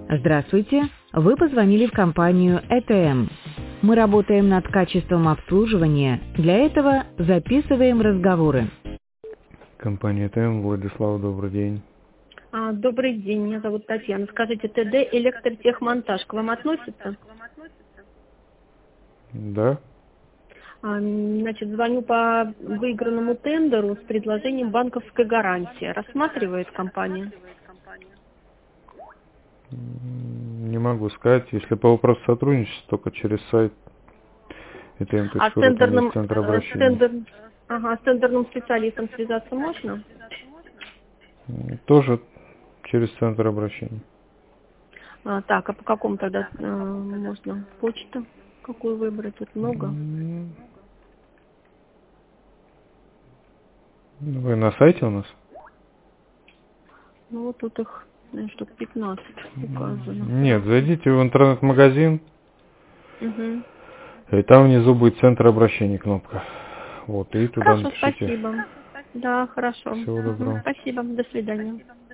Здравствуйте, вы позвонили в компанию ЭТМ. Мы работаем над качеством обслуживания, для этого записываем разговоры. Компания ТМ, Владислав, добрый день. Добрый день, меня зовут Татьяна. Скажите, ТД электротехмонтаж к вам относится? Да? Значит, звоню по выигранному тендеру с предложением банковской гарантии. Рассматривает компания? Не могу сказать. Если по вопросу сотрудничества, только через сайт А с etm.ru, там тендерным, есть центр обращения. с тендерным специалистом связаться можно? Тоже через центр обращения. Так, а по какому тогда можно? Почту какую выбрать? Тут много. Вы на сайте у нас? Ну, вот тут их, наверное, штук 15 указано. Нет, зайдите в интернет-магазин, Угу. и там внизу будет центр обращения кнопка. Вот, и туда Хорошо, напишите. спасибо. Да, хорошо. Всего доброго. Спасибо, до свидания.